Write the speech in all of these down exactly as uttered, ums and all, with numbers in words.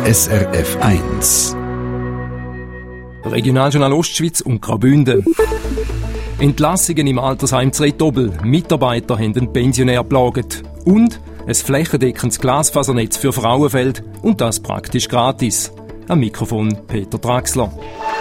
S R F eins. Regionaljournal Ostschweiz und Graubünden. Entlassungen im Altersheim Zretobel. Mitarbeiter haben den Pensionär geplagt. Und ein flächendeckendes Glasfasernetz für Frauenfeld. Und das praktisch gratis. Am Mikrofon Peter Draxler.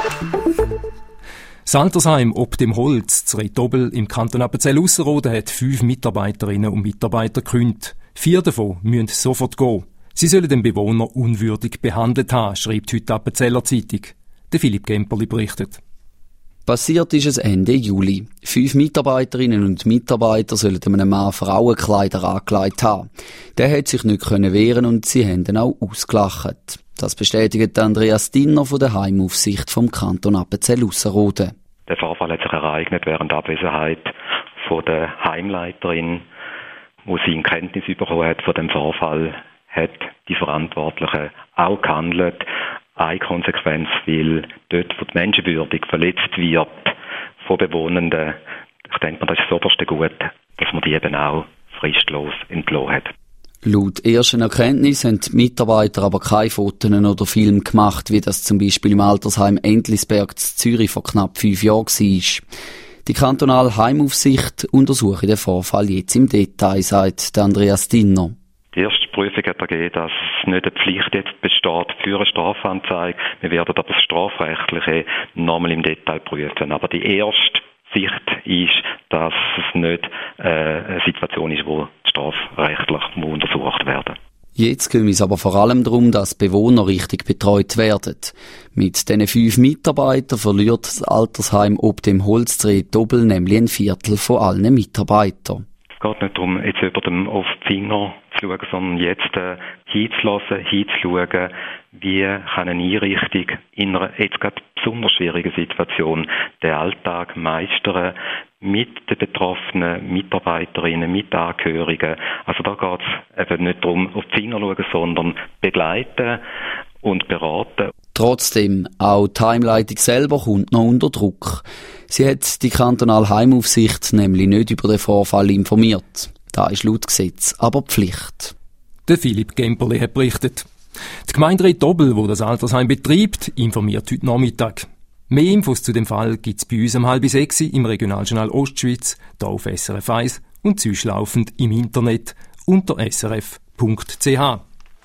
Das Altersheim ob dem Holz Zretobel im Kanton Appenzell-Ausserrhoden hat fünf Mitarbeiterinnen und Mitarbeiter gekündigt. Vier davon müssen sofort gehen. Sie sollen den Bewohner unwürdig behandelt haben, schreibt heute die Appenzeller Zeitung. Der Philipp Gemperli berichtet. Passiert ist es Ende Juli. Fünf Mitarbeiterinnen und Mitarbeiter sollen einem Mann Frauenkleider angelegt haben. Der hat sich nicht wehren und sie haben ihn auch ausgelacht. Das bestätigt Andreas Dinner von der Heimaufsicht vom Kanton Appenzell-Ausserrhoden. Der Vorfall hat sich ereignet während der Abwesenheit von der Heimleiterin, wo sie in Kenntnis bekommen hat von dem Vorfall, hat die Verantwortlichen auch gehandelt. Eine Konsequenz, weil dort, wo die Menschenwürde verletzt wird von Bewohnenden, ich denke, das ist das oberste Gut, dass man die eben auch fristlos entlassen hat. Laut ersten Erkenntnissen haben die Mitarbeiter aber keine Fotos oder Filme gemacht, wie das zum Beispiel im Altersheim Entlisberg in Zürich vor knapp fünf Jahren war. Die kantonale Heimaufsicht untersuche den Vorfall jetzt im Detail, sagt Andreas Dinner. Die erste Prüfung hat ergeben, dass nicht eine Pflicht jetzt besteht für eine Strafanzeige. Wir werden aber das Strafrechtliche nochmal im Detail prüfen. Aber die erste Sicht ist, dass es nicht äh, eine Situation ist, wo strafrechtlich untersucht werden muss. Jetzt geht es aber vor allem darum, dass Bewohner richtig betreut werden. Mit diesen fünf Mitarbeitern verliert das Altersheim ob dem Holz Zretobel nämlich ein Viertel von allen Mitarbeitern. Es geht nicht darum, jetzt über dem auf die Finger zu schauen, sondern jetzt äh, hinzulassen, hinzuschauen, wie kann eine Einrichtung in einer jetzt gerade besonders schwierigen Situation den Alltag meistern mit den betroffenen Mitarbeiterinnen, mit Angehörigen. Also da geht es eben nicht darum, auf die Finger zu schauen, sondern begleiten und beraten. Trotzdem, auch die Heimleitung selber kommt noch unter Druck. Sie hat die kantonale Heimaufsicht nämlich nicht über den Vorfall informiert. Das ist laut Gesetz aber Pflicht. Der Philipp Gemperli hat berichtet. Die Gemeinde Zretobel, die das Altersheim betreibt, informiert heute Nachmittag. Mehr Infos zu dem Fall gibt es bei uns um halb sechs im Regionaljournal Ostschweiz, hier auf S R F eins und sonst laufend im Internet unter s r f punkt c h.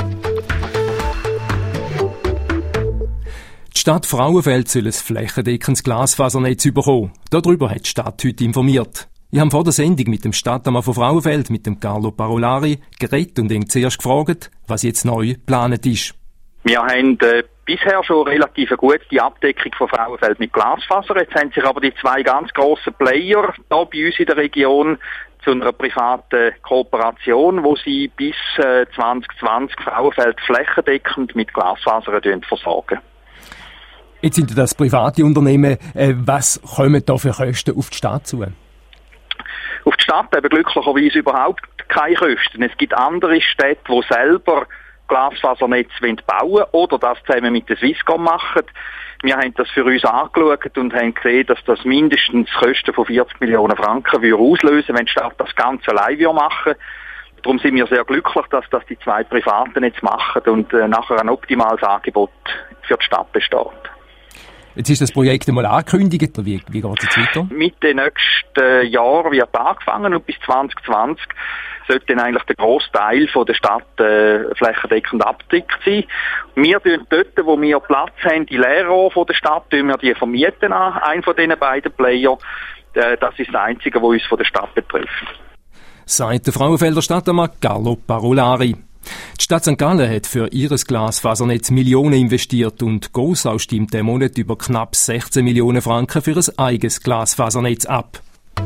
Die Stadt Frauenfeld soll ein flächendeckendes Glasfasernetz bekommen. Darüber hat die Stadt heute informiert. Ich habe vor der Sendung mit dem Stadtmann von Frauenfeld, mit dem Carlo Parolari, geredet und ihn zuerst gefragt, was jetzt neu geplant ist. Wir haben äh, bisher schon relativ eine gute Abdeckung von Frauenfeld mit Glasfaser. Jetzt haben sich aber die zwei ganz grossen Player hier bei uns in der Region zu einer privaten Kooperation, wo sie bis äh, zwanzig zwanzig Frauenfeld flächendeckend mit Glasfaser versorgen. Jetzt sind das private Unternehmen. Äh, was kommen da für Kosten auf die Stadt zu? Auf die Stadt eben glücklicherweise überhaupt keine Kosten. Es gibt andere Städte, die selber Glasfasernetz bauen wollen oder das zusammen mit der Swisscom machen. Wir haben das für uns angeschaut und haben gesehen, dass das mindestens Kosten von vierzig Millionen Franken würde auslösen, wenn die Stadt das Ganze allein machen würde. Darum sind wir sehr glücklich, dass das die zwei Privaten jetzt machen und äh, nachher ein optimales Angebot für die Stadt besteht. Jetzt ist das Projekt einmal angekündigt. Wie, wie geht es jetzt weiter? Mitte nächsten Jahr wird angefangen und bis zwanzig zwanzig sollte dann eigentlich der grosse Teil von der Stadt äh, flächendeckend abgedeckt sein. Wir tun dort, wo wir Platz haben, die Leerrohre von der Stadt, tun wir die vermieten an einen von diesen beiden Player. Äh, das ist das Einzige, was uns von der Stadt betrifft. Sagt der Frauenfelder Stadtmann Carlo Parolari. Die Stadt Sankt Gallen hat für ihres Glasfasernetz Millionen investiert und Gossau stimmt diesen Monat über knapp sechzehn Millionen Franken für ein eigenes Glasfasernetz ab.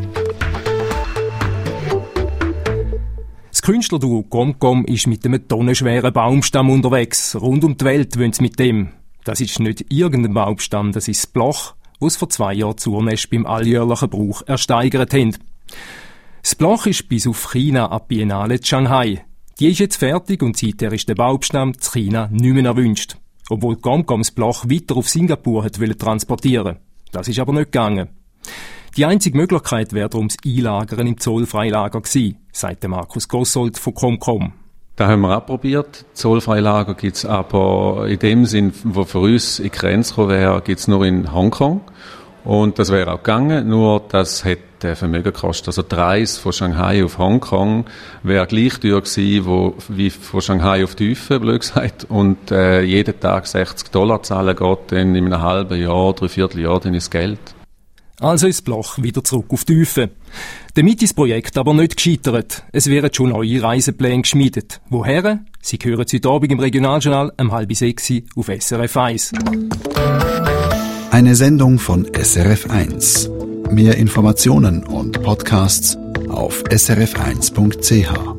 Das Künstlerduo Comcom ist mit einem tonnenschweren Baumstamm unterwegs. Rund um die Welt wollen sie mit dem. Das ist nicht irgendein Baumstamm, das ist das Bloch, das sie vor zwei Jahren Zurnest beim alljährlichen Brauch ersteigert haben. Das Bloch ist bis auf China ab Biennale in Shanghai. Die ist jetzt fertig und seither ist der Baumstamm in China nicht mehr erwünscht. Obwohl Comcom das Bloch weiter auf Singapur hat transportieren. Das ist aber nicht gegangen. Die einzige Möglichkeit wäre darum das Einlagern im Zollfreilager gewesen, sagt Markus Gossold von Comcom. Das haben wir auch probiert. Zollfreilager gibt's aber in dem Sinn, wo für uns in die Grenze gekommen wäre, gibt's nur in Hongkong. Und das wäre auch gegangen, nur das hätte Vermögen gekostet. Also die Reise von Shanghai auf Hongkong wäre gleich teuer gewesen, wo, wie von Shanghai auf die Tiefe, blöd gesagt. Und äh, jeden Tag sechzig Dollar zahlen geht dann in einem halben Jahr, dreiviertel Jahr dann ins Geld. Also ist Bloch wieder zurück auf die Tiefe. Damit ist das Projekt aber nicht gescheitert. Es werden schon neue Reisepläne geschmiedet. Woher? Sie hören heute Abend im Regionaljournal um halb sechs auf S R F eins. Eine Sendung von S R F eins. Mehr Informationen und Podcasts auf s r f eins punkt c h.